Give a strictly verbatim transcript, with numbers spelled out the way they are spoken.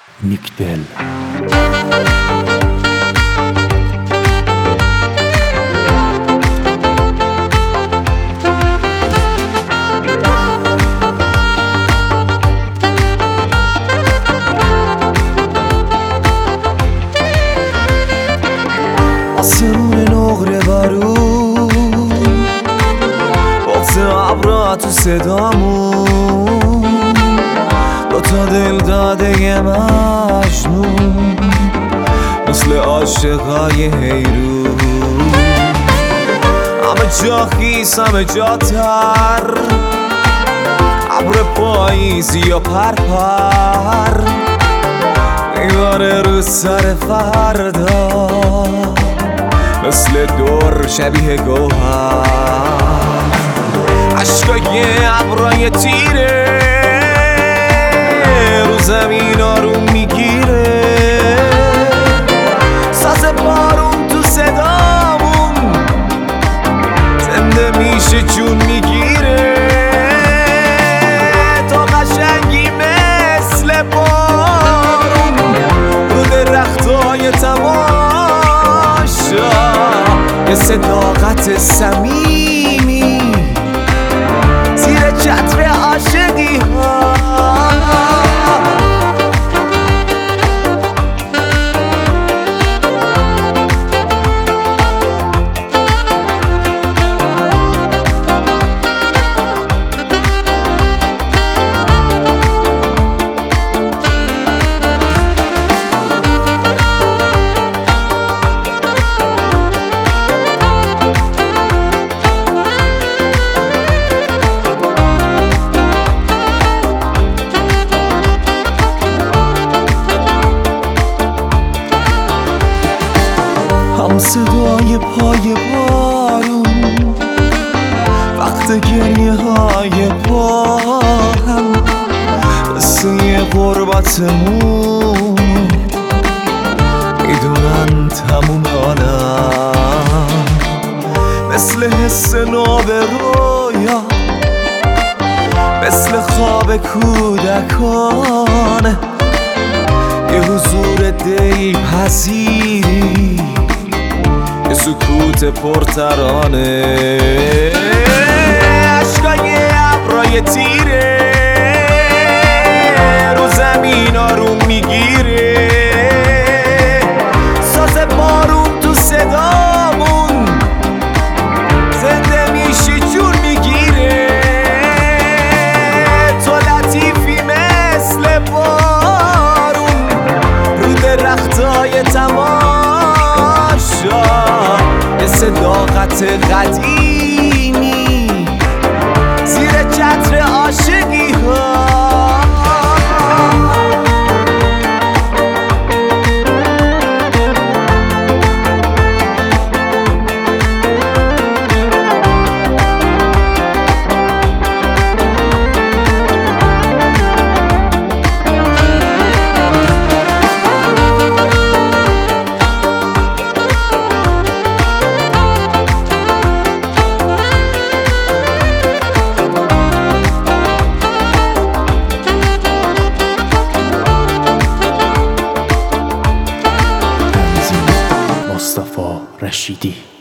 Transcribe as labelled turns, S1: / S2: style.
S1: نیکدل.
S2: آسمون نقره بارون واسه ابرا تو صدامون دوتا دل داده مجنون مثل عاشقای حیرون همه جا خیس همه جا تر ابر پاییزی یا پر پر میباره رو سر فردا مثل دور شبیه گوهر عشقای ابرای تیره رو زمین آروم میگیره ساز بارون تو صدامون زنده میشه جون میگیره تو قشنگی مثل بارون رو درختای تماشا یه صداقت صمیمی زیر چتر عاشقی ها هم صدای پای بارون وقت گریه های با هم قصه غربتمون میدونن تموم عالم مثل حس ناب رویا مثل خواب کودکانه یه حضور دل پذیری یه سکوت پرترانه عشقای ابرای تیره رو زمین آروم میگیره ساز بارون تو صدامون زنده میشه جون میگیره تو لطیفی مثل بارون رو درختای تماشا یه صداقت قدیمی زیر چتر عاشقی ها
S1: مصطفی رشیدی.